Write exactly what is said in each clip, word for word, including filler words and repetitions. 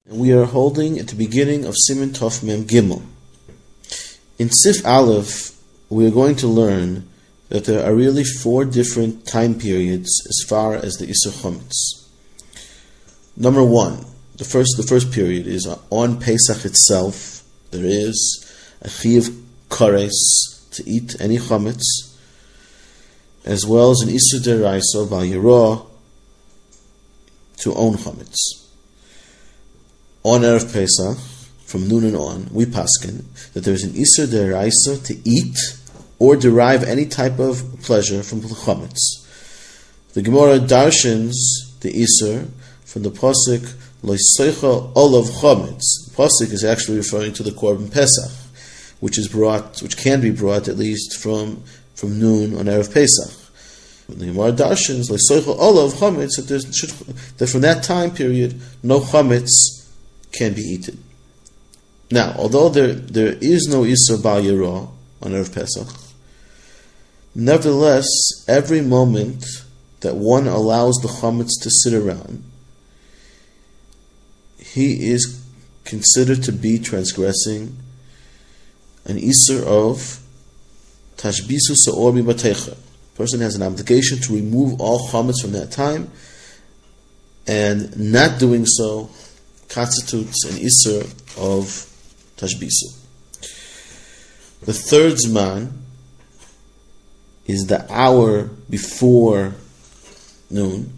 We are holding at the beginning of Siman Tov Mem Gimel. In Sif Aleph, we are going to learn that there are really four different time periods as far as the Isur Chometz. Number one, the first the first period is on Pesach itself. There is a Chiyuv Kares to eat any Chometz, as well as an Isur Deraisa Bal Yirah to own Chometz. On Erev Pesach, from noon and on, we paskin that there is an Isur Deraisa to eat or derive any type of pleasure from the Chometz. The Gemara darshans the Isur from the pasuk Lo Yisoicha Olav Chometz. The pasuk is actually referring to the Korban Pesach, which is brought, which can be brought at least from from noon on Erev Pesach. The Gemara darshans Lo Yisoicha Olav Chometz that, there's, should, that from that time period no Chometz can be eaten. Now, although there there is no Isur Bal Yirah on Erev Pesach, nevertheless, every moment that one allows the Chometz to sit around, he is considered to be transgressing an Isur of Tashbisu Sa'or Mibatecha. The person has an obligation to remove all Chometz from that time, and not doing so constitutes an Isur of Tashbisu. The third Zman is the hour before noon,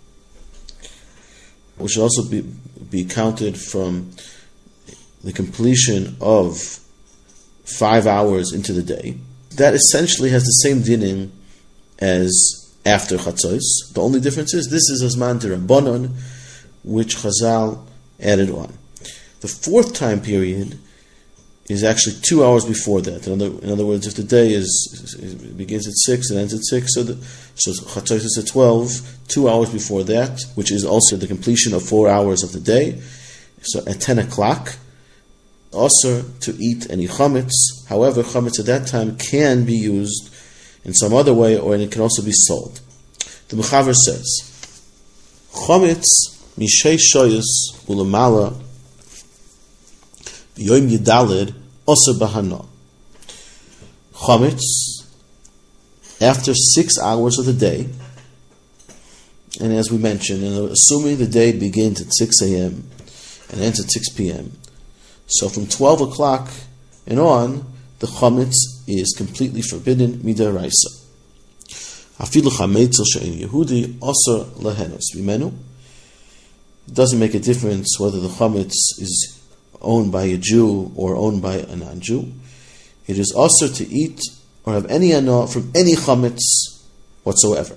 which should also be, be counted from the completion of five hours into the day. That essentially has the same dinim as after Chatzos. The only difference is this is a Zman D'Rabbanan, which Chazal added on. The fourth time period is actually two hours before that. In other, in other words, if the day is, is begins at six and ends at six, so the, so Chatzos is at twelve, two hours before that, which is also the completion of four hours of the day. So at ten o'clock, also to eat any Chometz. However, Chometz at that time can be used in some other way, or it can also be sold. The Mechaber says, Chometz Mishei Shoyos Ulamala Yom Yidalid Oser Bahana. Chometz, after six hours of the day, and as we mentioned, and assuming the day begins at six a.m. and ends at six p.m., so from twelve o'clock and on, the Chometz is completely forbidden midaraisa. Afilu chametzel she'en Yehudi Oser lehenos mimenu. It doesn't make a difference whether the Chometz is owned by a Jew or owned by a non-Jew. It is also to eat or have any anah from any Chometz whatsoever.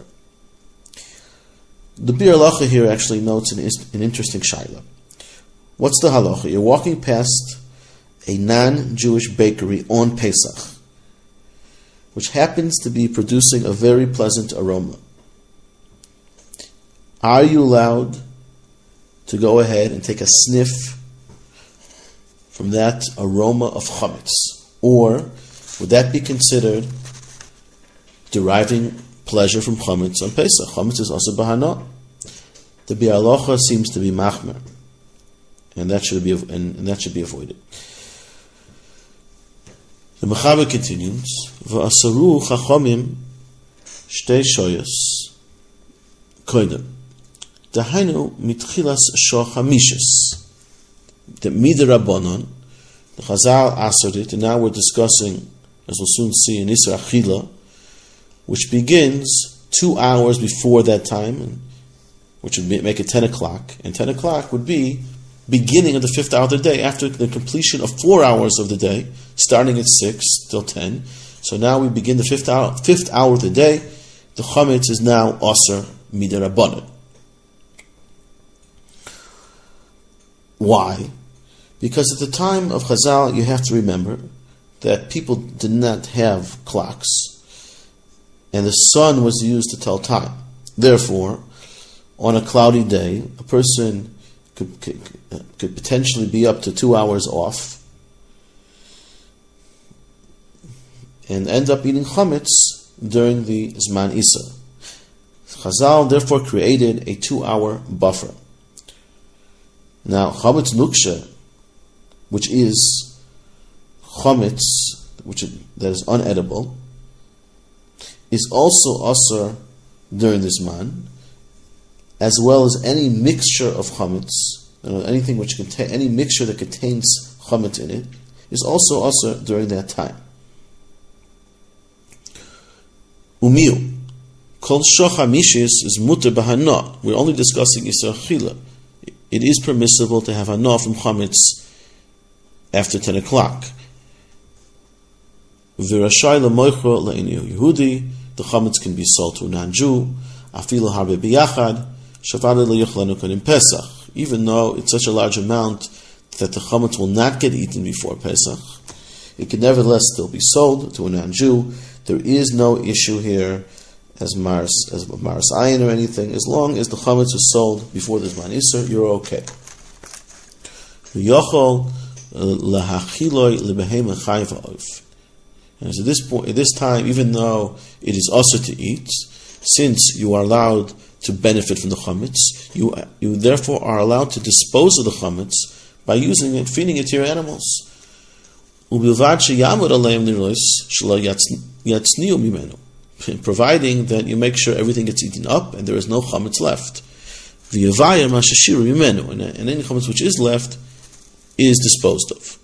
The Bir Halacha here actually notes an, an interesting shaila. What's the halacha? You're walking past a non-Jewish bakery on Pesach, which happens to be producing a very pleasant aroma. Are you allowed to go ahead and take a sniff from that aroma of Chometz? Or would that be considered deriving pleasure from Chometz on Pesach? Chometz is also Bahana. The Bir Halacha seems to be Machmer, and that should be and, and that should be avoided. The Mechaber continues, V'asaru chachomim shtei shoyos koidem. Dahainu mitchilas shor chamishis. The midirabonon, the Chazal answered it, and now we're discussing, as we'll soon see, in Isur Achila, which begins two hours before that time, and which would make it ten o'clock, and ten o'clock would be beginning of the fifth hour of the day, after the completion of four hours of the day, starting at six till ten. So now we begin the fifth hour, fifth hour of the day. The Chometz is now Aser midirabonon. Why? Because at the time of Chazal, you have to remember that people did not have clocks, and the sun was used to tell time. Therefore, on a cloudy day, a person could, could, could potentially be up to two hours off and end up eating Chometz during the Zman Isur. Chazal therefore created a two-hour buffer. Now, chametz nuksha, which is chametz, which is, that is unedible, is also asur during this man, as well as any mixture of chametz, you know, anything which contain any mixture that contains chametz in it, is also asur during that time. Umiu, kol shocha mishis is muter b'hana. We're only discussing isur achila. It is permissible to have hana from chametz after ten o'clock. V'rashai l'moichro la'inu Yehudi, the chametz can be sold to a non-Jew. Afilu harbe biyachad, shavada l'yochlanu kanim Pesach. Even though it's such a large amount that the chametz will not get eaten before Pesach, it can nevertheless still be sold to a non-Jew. There is no issue here as Mars as Mars Ayin or anything. As long as the chametz is sold before the Zman Isser, you're okay. V'yochol lahachiloi lebehema chayv ha'of. And so at this point, at this time, even though it is also to eat, since you are allowed to benefit from the chametz, you you therefore are allowed to dispose of the chametz by using it, feeding it to your animals. Providing that you make sure everything gets eaten up and there is no chametz left. And any chametz which is left is disposed of.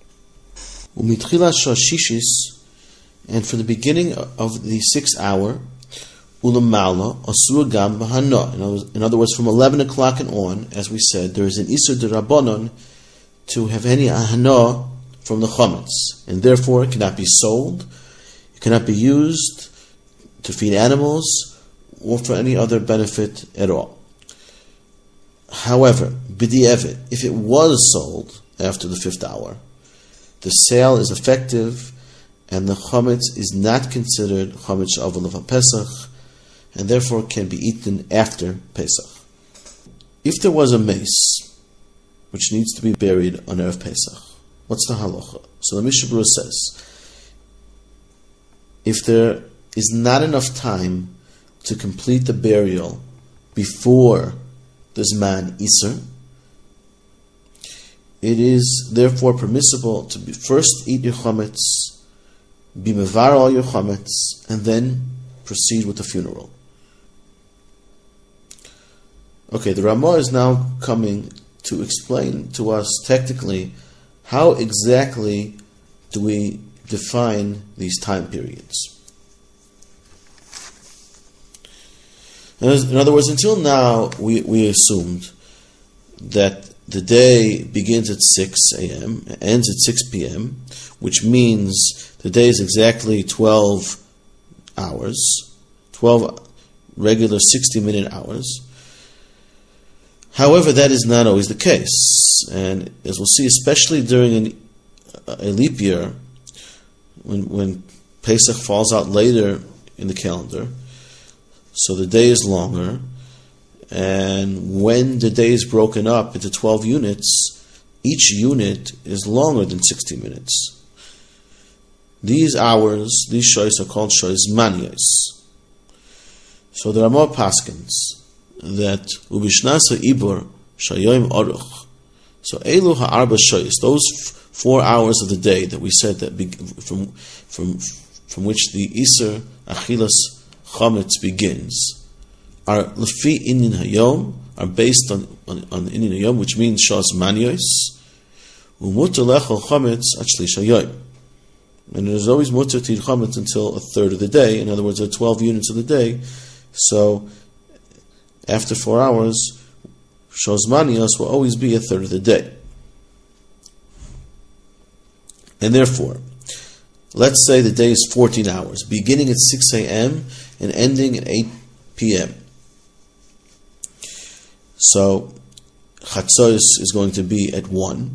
And for the beginning of the sixth hour, ulamala asur gam b'hana. In other words, from eleven o'clock and on, as we said, there is an isur d'Rabbanon to have any ahana from the chametz, and therefore it cannot be sold, it cannot be used to feed animals, or for any other benefit at all. However, b'di'evet, if it was sold after the fifth hour, the sale is effective, and the chametz is not considered chametz she'avel of Pesach, and therefore can be eaten after Pesach. If there was a mace which needs to be buried on Erev Pesach, what's the halacha? So the Mishnah Berurah says, if there is not enough time to complete the burial before the Zman Isser, it is therefore permissible to be first eat your chametz, be mevar all your chametz, and then proceed with the funeral. Okay, the Ramah is now coming to explain to us technically how exactly do we define these time periods. In other words, until now we, we assumed that the day begins at six a.m., ends at six p.m., which means the day is exactly twelve hours, twelve regular sixty-minute hours. However, that is not always the case. And as we'll see, especially during an, a leap year, when, when Pesach falls out later in the calendar, so the day is longer, and when the day is broken up into twelve units, each unit is longer than sixty minutes. These hours, these shoyos are called shoyos manios. So there are more paskins that ubishnasa ibur shayoim aruch. So elu ha'arba shoyos, those f- four hours of the day that we said that be- from from from which the Isser Achilas Chametz begins, are lefi inin hayom, are based on on, on inin hayom, which means shos manios. Umuter lechol chametz at shlish hayom, and it is always muter to eat chametz until a third of the day. In other words, there are twelve units of the day. So after four hours, shos manios will always be a third of the day, and therefore, let's say the day is fourteen hours, beginning at six a.m. and ending at eight p.m. So Chatzos is going to be at one,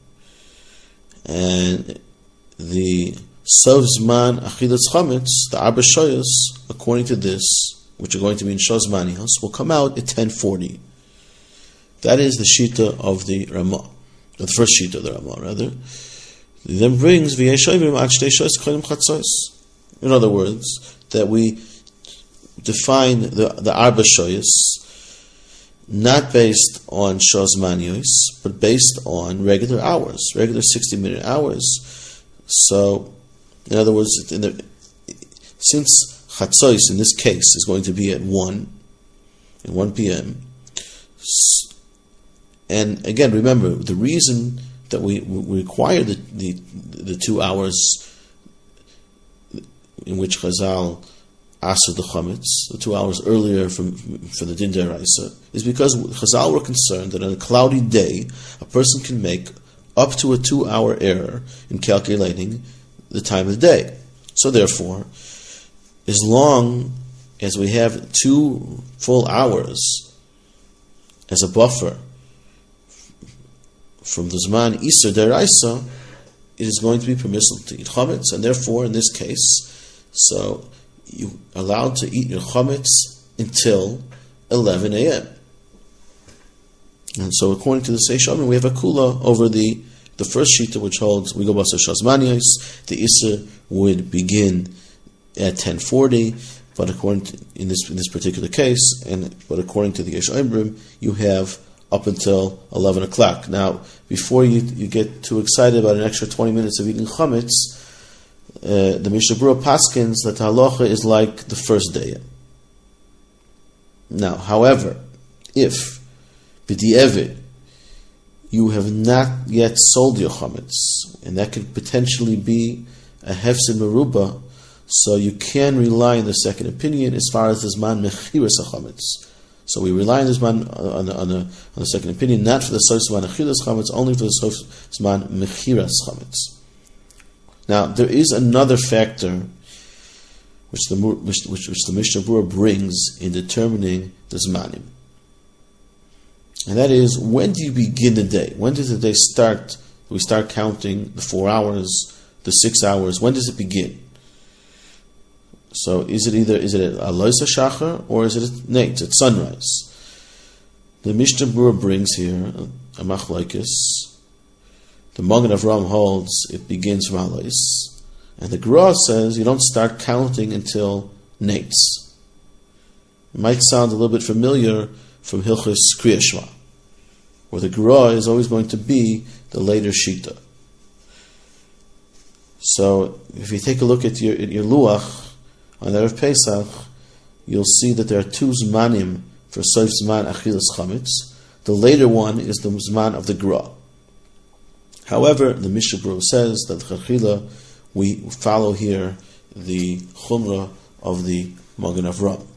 and the Sov Zman Achilas Chametz, the Arba Shoyos, according to this, which are going to be in Shos Manios, will come out at ten forty. That is the Shita of the Ramah, the first Shita of the Ramah, rather. It then brings V'yeshoivim ad shtei shoyos kodim Chatzos. In other words, that we define the the Arba Shoyos not based on Shazmanios, but based on regular hours, regular sixty-minute hours. So, in other words, in the, since Chatzos in this case is going to be at one, at one p.m., and again, remember, the reason that we, we require the, the the two hours in which Chazal asked the chametz, the two hours earlier from for the din deraisa, is because Chazal were concerned that on a cloudy day, a person can make up to a two-hour error in calculating the time of the day. So therefore, as long as we have two full hours as a buffer from the Zman Isser Deraisa, it is going to be permissible to eat chametz, and therefore, in this case, so you're allowed to eat your chametz until eleven a.m. And so, according to the Seish Amin, we have a kula over the the first shita, which holds we go basa shazmanios. The Isser would begin at ten forty, but according to, in this in this particular case, and but according to the Yesh Oimrim, you have up until eleven o'clock. Now, before you you get too excited about an extra twenty minutes of eating chametz, uh, the Mishnah Berurah paskins that halacha is like the first day. Now, however, if b'di'evid you have not yet sold your chametz, and that could potentially be a hefsed meruba, so you can rely on the second opinion as far as the zman mechiras chametz. So we rely on the zman on the, on the, on the second opinion, not for the sof zman mechiras chametz, only for the sof zman mechiras chametz. Now there is another factor which the which, which, which the Mishnah Berurah brings in determining the zmanim, and that is, when do you begin the day? When does the day start? We start counting the four hours, the six hours. When does it begin? So is it either is it a loisa shachar or is it a neit, at sunrise? The Mishnah Berurah brings here a machlokes. The Magen Avraham holds it begins from alois, and the Gra says you don't start counting until nates. It might sound a little bit familiar from Hilchos Kriya Shema, where the Gra is always going to be the later shita. So if you take a look at your at your luach on Erev Pesach, you'll see that there are two zmanim for sof zman achilas chametz. The later one is the zman of the Gra. However, the Mishnah Berurah says that chachila we follow here the chumrah of the Magen Avraham.